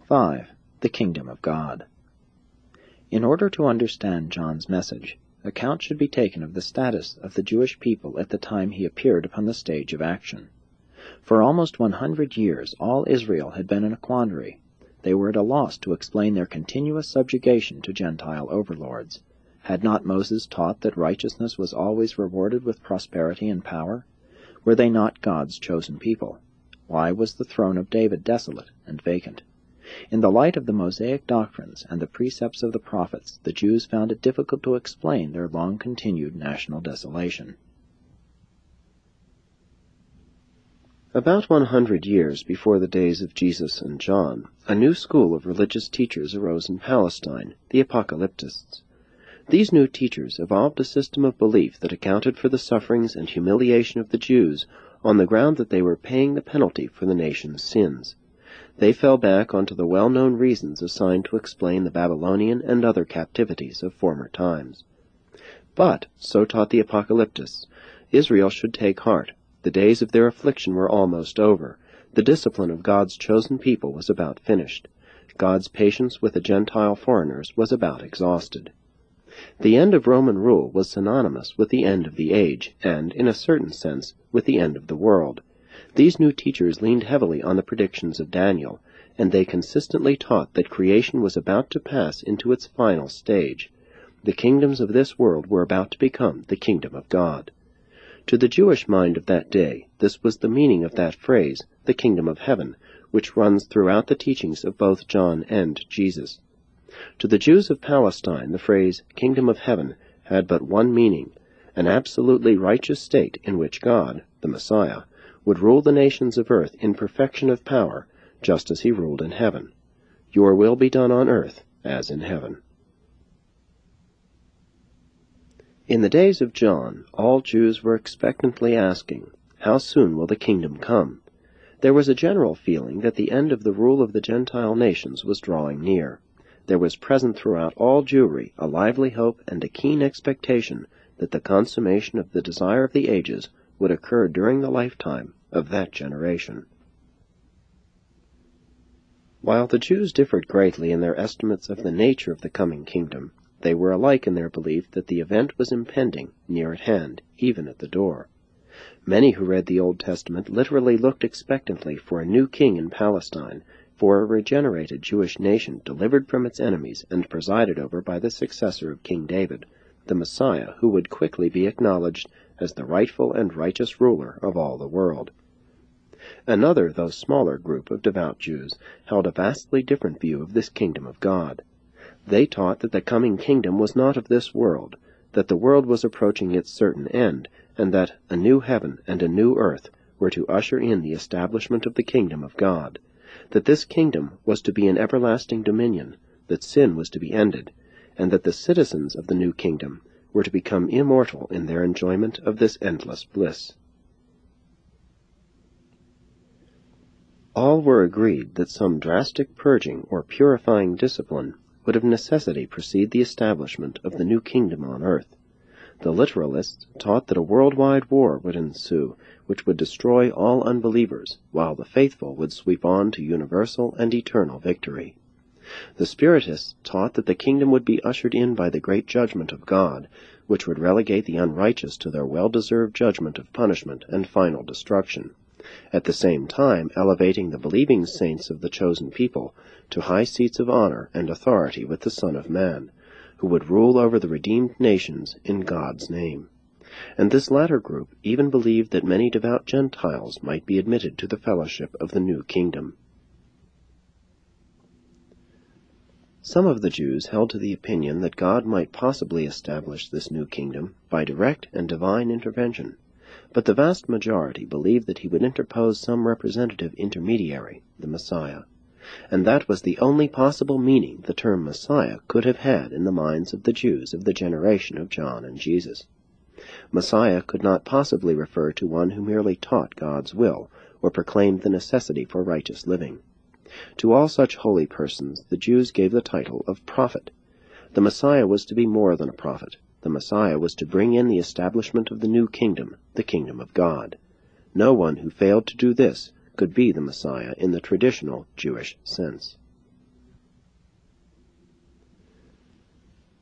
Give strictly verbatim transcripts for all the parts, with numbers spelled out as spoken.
five. The Kingdom of God. In order to understand John's message, account should be taken of the status of the Jewish people at the time he appeared upon the stage of action. For almost one hundred years all Israel had been in a quandary. They were at a loss to explain their continuous subjugation to Gentile overlords. Had not Moses taught that righteousness was always rewarded with prosperity and power? Were they not God's chosen people? Why was the throne of David desolate and vacant? In the light of the Mosaic doctrines and the precepts of the prophets, the Jews found it difficult to explain their long-continued national desolation. About one hundred years before the days of Jesus and John, a new school of religious teachers arose in Palestine, the Apocalyptists. These new teachers evolved a system of belief that accounted for the sufferings and humiliation of the Jews on the ground that they were paying the penalty for the nation's sins. They fell back onto the well-known reasons assigned to explain the Babylonian and other captivities of former times. But, so taught the Apocalyptists, Israel should take heart. The days of their affliction were almost over. The discipline of God's chosen people was about finished. God's patience with the Gentile foreigners was about exhausted. The end of Roman rule was synonymous with the end of the age, and, in a certain sense, with the end of the world. These new teachers leaned heavily on the predictions of Daniel, and they consistently taught that creation was about to pass into its final stage. The kingdoms of this world were about to become the kingdom of God. To the Jewish mind of that day, this was the meaning of that phrase, the kingdom of heaven, which runs throughout the teachings of both John and Jesus. To the Jews of Palestine, the phrase, kingdom of heaven, had but one meaning, an absolutely righteous state in which God, the Messiah, would rule the nations of earth in perfection of power, just as he ruled in heaven. Your will be done on earth as in heaven. In the days of John, all Jews were expectantly asking, how soon will the kingdom come? There was a general feeling that the end of the rule of the Gentile nations was drawing near. There was present throughout all Jewry a lively hope and a keen expectation that the consummation of the desire of the ages would occur during the lifetime of that generation. While the Jews differed greatly in their estimates of the nature of the coming kingdom, they were alike in their belief that the event was impending, near at hand, even at the door. Many who read the Old Testament literally looked expectantly for a new king in Palestine, for a regenerated Jewish nation delivered from its enemies and presided over by the successor of King David, the Messiah who would quickly be acknowledged as the rightful and righteous ruler of all the world. Another, though smaller, group of devout Jews held a vastly different view of this kingdom of God. They taught that the coming kingdom was not of this world, that the world was approaching its certain end, and that a new heaven and a new earth were to usher in the establishment of the kingdom of God, that this kingdom was to be an everlasting dominion, that sin was to be ended, and that the citizens of the new kingdom were to become immortal in their enjoyment of this endless bliss. All were agreed that some drastic purging or purifying discipline would of necessity precede the establishment of the new kingdom on earth. The literalists taught that a worldwide war would ensue, which would destroy all unbelievers, while the faithful would sweep on to universal and eternal victory. The Spiritists taught that the kingdom would be ushered in by the great judgment of God, which would relegate the unrighteous to their well-deserved judgment of punishment and final destruction, at the same time elevating the believing saints of the chosen people to high seats of honor and authority with the Son of Man, who would rule over the redeemed nations in God's name. And this latter group even believed that many devout Gentiles might be admitted to the fellowship of the new kingdom. Some of the Jews held to the opinion that God might possibly establish this new kingdom by direct and divine intervention, but the vast majority believed that he would interpose some representative intermediary, the Messiah, and that was the only possible meaning the term Messiah could have had in the minds of the Jews of the generation of John and Jesus. Messiah could not possibly refer to one who merely taught God's will or proclaimed the necessity for righteous living. To all such holy persons the Jews gave the title of prophet. The Messiah was to be more than a prophet. The Messiah was to bring in the establishment of the new kingdom, the kingdom of God. No one who failed to do this could be the Messiah in the traditional Jewish sense.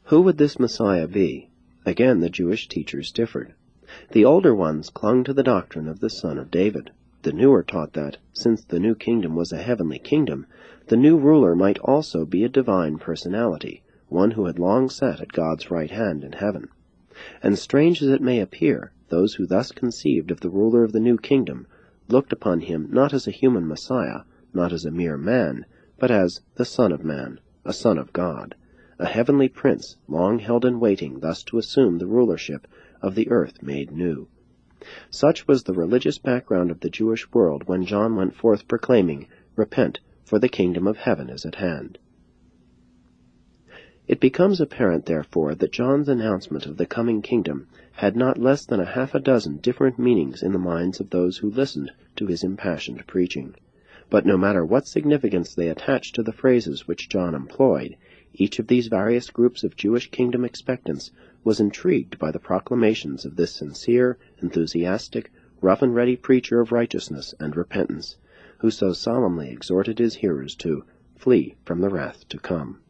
Who would this Messiah be? Again, the Jewish teachers differed. The older ones clung to the doctrine of the Son of David. The newer taught that, since the new kingdom was a heavenly kingdom, the new ruler might also be a divine personality, one who had long sat at God's right hand in heaven. And strange as it may appear, those who thus conceived of the ruler of the new kingdom looked upon him not as a human Messiah, not as a mere man, but as the Son of Man, a Son of God, a heavenly prince long held in waiting thus to assume the rulership of the earth made new. Such was the religious background of the Jewish world when John went forth proclaiming, "Repent, for the kingdom of heaven is at hand." It becomes apparent, therefore, that John's announcement of the coming kingdom had not less than a half a dozen different meanings in the minds of those who listened to his impassioned preaching. But no matter what significance they attached to the phrases which John employed, each of these various groups of Jewish kingdom expectants was intrigued by the proclamations of this sincere, enthusiastic, rough-and-ready preacher of righteousness and repentance, who so solemnly exhorted his hearers to flee from the wrath to come.